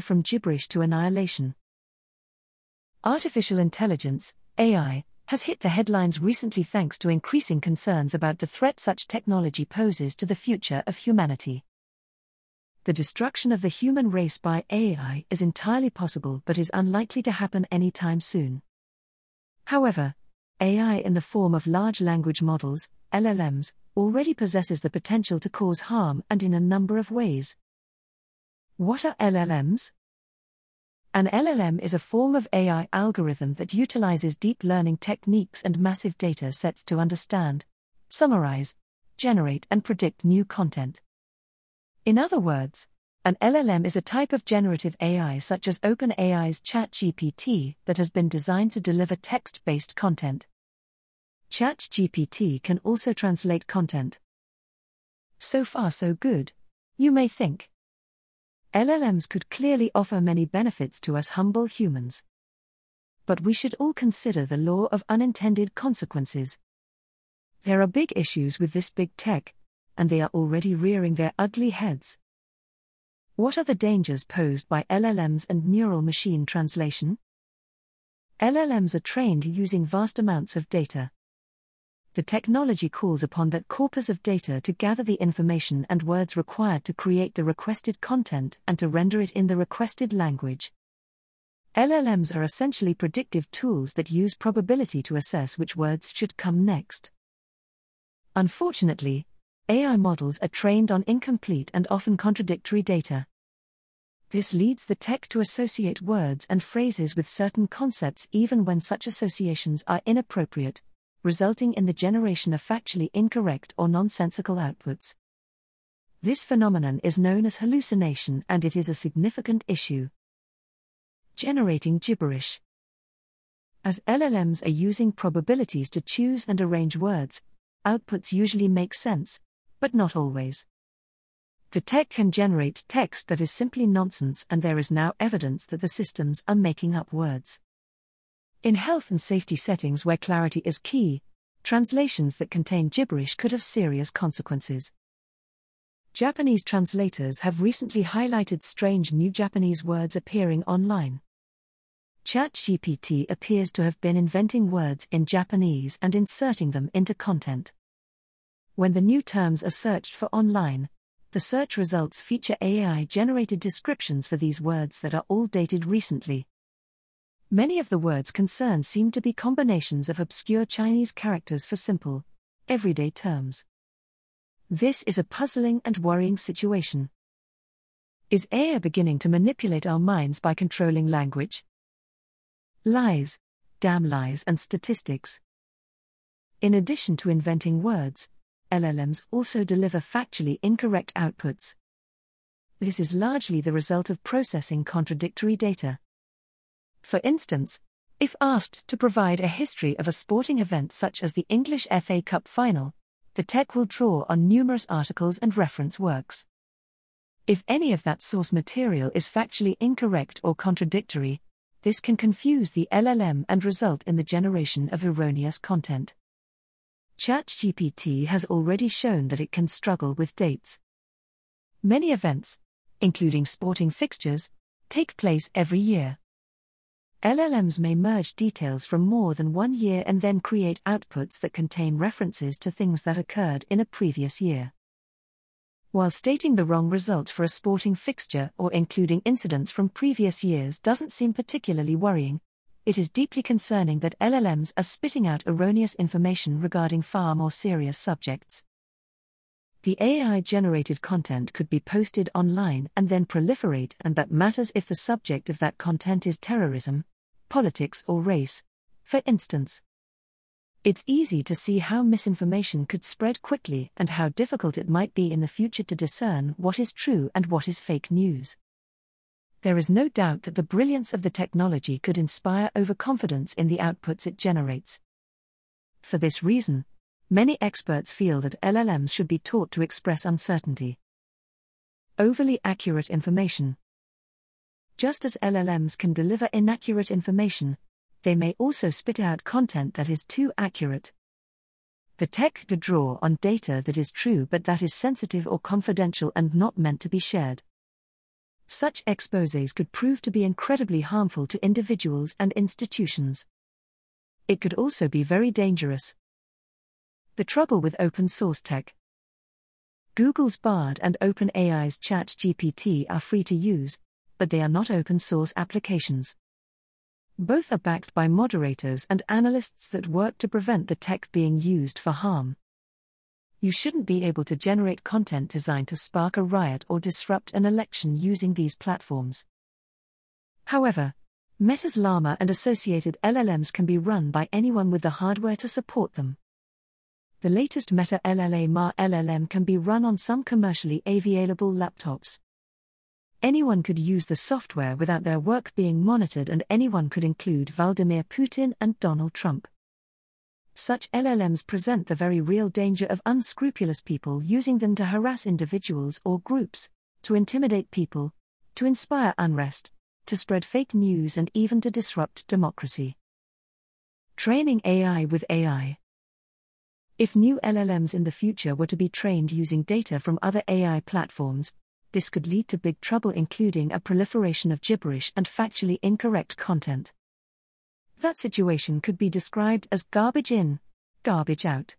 from gibberish to annihilation. Artificial intelligence, AI, has hit the headlines recently thanks to increasing concerns about the threat such technology poses to the future of humanity. The destruction of the human race by AI is entirely possible but is unlikely to happen anytime soon. However, AI in the form of large language models, LLMs, already possesses the potential to cause harm and in a number of ways. What are LLMs? An LLM is a form of AI algorithm that utilizes deep learning techniques and massive data sets to understand, summarize, generate and predict new content. In other words, an LLM is a type of generative AI such as OpenAI's ChatGPT that has been designed to deliver text-based content. ChatGPT can also translate content. So far so good, you may think. LLMs could clearly offer many benefits to us humble humans. But we should all consider the law of unintended consequences. There are big issues with this big tech, and they are already rearing their ugly heads. What are the dangers posed by LLMs and neural machine translation? LLMs are trained using vast amounts of data. The technology calls upon that corpus of data to gather the information and words required to create the requested content and to render it in the requested language. LLMs are essentially predictive tools that use probability to assess which words should come next. Unfortunately, AI models are trained on incomplete and often contradictory data. This leads the tech to associate words and phrases with certain concepts even when such associations are inappropriate, resulting in the generation of factually incorrect or nonsensical outputs. This phenomenon is known as hallucination and it is a significant issue. Generating gibberish. As LLMs are using probabilities to choose and arrange words, outputs usually make sense, but not always. The tech can generate text that is simply nonsense, and there is now evidence that the systems are making up words. In health and safety settings where clarity is key, translations that contain gibberish could have serious consequences. Japanese translators have recently highlighted strange new Japanese words appearing online. ChatGPT appears to have been inventing words in Japanese and inserting them into content. When the new terms are searched for online, the search results feature AI-generated descriptions for these words that are all dated recently. Many of the words concerned seem to be combinations of obscure Chinese characters for simple, everyday terms. This is a puzzling and worrying situation. Is AI beginning to manipulate our minds by controlling language? Lies, damn lies and statistics. In addition to inventing words, LLMs also deliver factually incorrect outputs. This is largely the result of processing contradictory data. For instance, if asked to provide a history of a sporting event such as the English FA Cup final, the tech will draw on numerous articles and reference works. If any of that source material is factually incorrect or contradictory, this can confuse the LLM and result in the generation of erroneous content. ChatGPT has already shown that it can struggle with dates. Many events, including sporting fixtures, take place every year. LLMs may merge details from more than 1 year and then create outputs that contain references to things that occurred in a previous year. While stating the wrong result for a sporting fixture or including incidents from previous years doesn't seem particularly worrying, it is deeply concerning that LLMs are spitting out erroneous information regarding far more serious subjects. The AI-generated content could be posted online and then proliferate, and that matters if the subject of that content is terrorism, politics or race, for instance. It's easy to see how misinformation could spread quickly and how difficult it might be in the future to discern what is true and what is fake news. There is no doubt that the brilliance of the technology could inspire overconfidence in the outputs it generates. For this reason, many experts feel that LLMs should be taught to express uncertainty. Overly accurate information. Just as LLMs can deliver inaccurate information, they may also spit out content that is too accurate. The tech could draw on data that is true but that is sensitive or confidential and not meant to be shared. Such exposés could prove to be incredibly harmful to individuals and institutions. It could also be very dangerous. The trouble with open source tech. Google's Bard and OpenAI's ChatGPT are free to use, but they are not open source applications. Both are backed by moderators and analysts that work to prevent the tech being used for harm. You shouldn't be able to generate content designed to spark a riot or disrupt an election using these platforms. However, Meta's Llama and associated LLMs can be run by anyone with the hardware to support them. The latest Meta LLaMA LLM can be run on some commercially available laptops. Anyone could use the software without their work being monitored, and anyone could include Vladimir Putin and Donald Trump. Such LLMs present the very real danger of unscrupulous people using them to harass individuals or groups, to intimidate people, to inspire unrest, to spread fake news, and even to disrupt democracy. Training AI with AI. If new LLMs in the future were to be trained using data from other AI platforms, this could lead to big trouble, including a proliferation of gibberish and factually incorrect content. That situation could be described as garbage in, garbage out.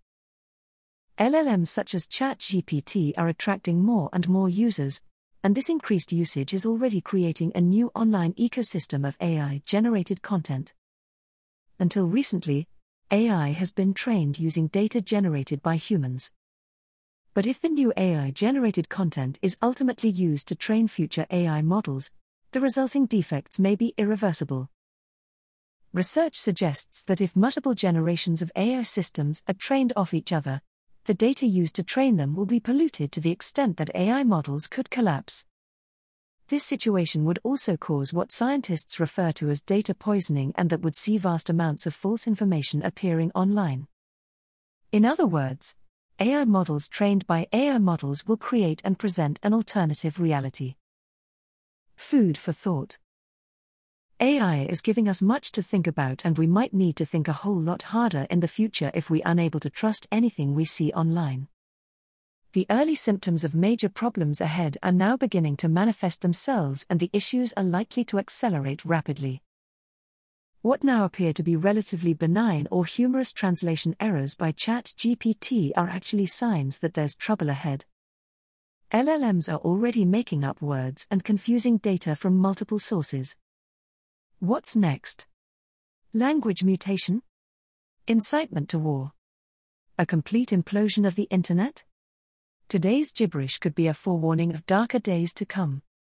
LLMs such as ChatGPT are attracting more and more users, and this increased usage is already creating a new online ecosystem of AI-generated content. Until recently, AI has been trained using data generated by humans. But if the new AI-generated content is ultimately used to train future AI models, the resulting defects may be irreversible. Research suggests that if multiple generations of AI systems are trained off each other, the data used to train them will be polluted to the extent that AI models could collapse. This situation would also cause what scientists refer to as data poisoning, and that would see vast amounts of false information appearing online. In other words, AI models trained by AI models will create and present an alternative reality. Food for thought. AI is giving us much to think about, and we might need to think a whole lot harder in the future if we're unable to trust anything we see online. The early symptoms of major problems ahead are now beginning to manifest themselves, and the issues are likely to accelerate rapidly. What now appear to be relatively benign or humorous translation errors by ChatGPT are actually signs that there's trouble ahead. LLMs are already making up words and confusing data from multiple sources. What's next? Language mutation? Incitement to war? A complete implosion of the internet? Today's gibberish could be a forewarning of darker days to come.